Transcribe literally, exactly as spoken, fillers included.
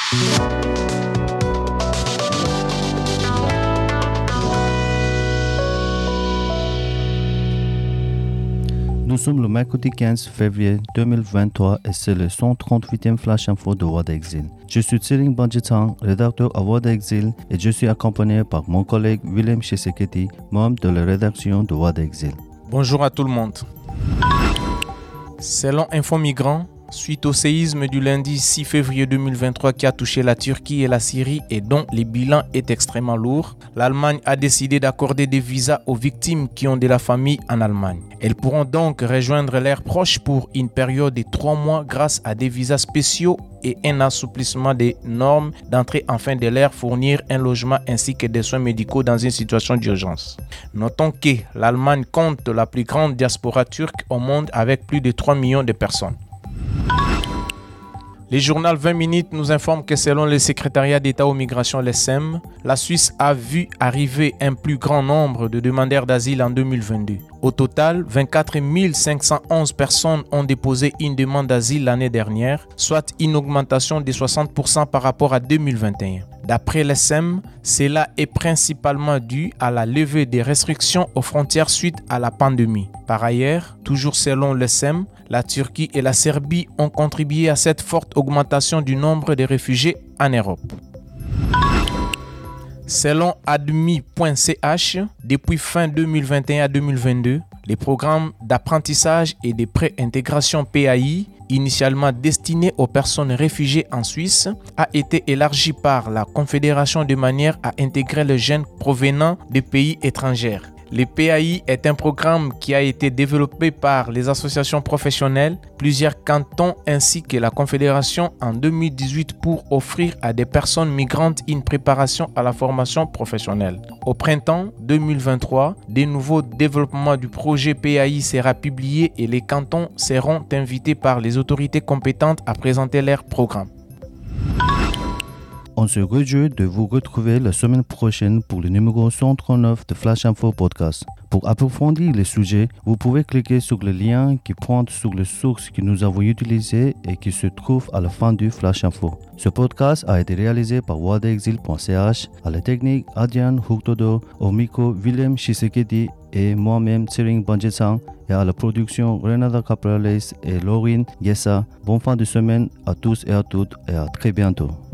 Nous sommes le mercredi quinze février deux mille vingt-trois et c'est le cent trente-huitième Flash Info de Voix d'Exil. Je suis Tsering Banjitang, rédacteur à Voix d'Exil et je suis accompagné par mon collègue Willem Tshisekedi, membre de la rédaction de Voix d'Exil. Bonjour à tout le monde. Selon Info Migrants, suite au séisme du lundi six février deux mille vingt-trois qui a touché la Turquie et la Syrie et dont le bilan est extrêmement lourd, l'Allemagne a décidé d'accorder des visas aux victimes qui ont de la famille en Allemagne. Elles pourront donc rejoindre leurs proches pour une période de trois mois grâce à des visas spéciaux et un assouplissement des normes d'entrée afin de leur fournir un logement ainsi que des soins médicaux dans une situation d'urgence. Notons que l'Allemagne compte la plus grande diaspora turque au monde avec plus de trois millions de personnes. Le journal vingt minutes nous informe que selon le secrétariat d'État aux migrations, le S E M, la Suisse a vu arriver un plus grand nombre de demandeurs d'asile en deux mille vingt-deux. Au total, vingt-quatre mille cinq cent onze personnes ont déposé une demande d'asile l'année dernière, soit une augmentation de soixante pour cent par rapport à deux mille vingt et un. D'après le S E M, cela est principalement dû à la levée des restrictions aux frontières suite à la pandémie. Par ailleurs, toujours selon le S E M, la Turquie et la Serbie ont contribué à cette forte augmentation du nombre de réfugiés en Europe. Selon admis point c h, depuis fin deux mille vingt et un à deux mille vingt-deux, les programmes d'apprentissage et de pré-intégration P A I, initialement destinés aux personnes réfugiées en Suisse, a été élargi par la Confédération de manière à intégrer les jeunes provenant des pays étrangers. Le P A I est un programme qui a été développé par les associations professionnelles, plusieurs cantons ainsi que la Confédération en deux mille dix-huit pour offrir à des personnes migrantes une préparation à la formation professionnelle. Au printemps deux mille vingt-trois, des nouveaux développements du projet P A I sera publié et les cantons seront invités par les autorités compétentes à présenter leur programme. On se réjouit de vous retrouver la semaine prochaine pour le numéro cent trente-neuf de Flash Info Podcast. Pour approfondir le sujet, vous pouvez cliquer sur le lien qui pointe sur les sources que nous avons utilisées et qui se trouvent à la fin du Flash Info. Ce podcast a été réalisé par voix d'exil point c h, à la technique Adrian Hurtado, au micro Willem Tshisekedi et moi-même Tsering Banjitang et à la production Renata Caprales et Laurine Yessa. Bonne fin de semaine à tous et à toutes et à très bientôt.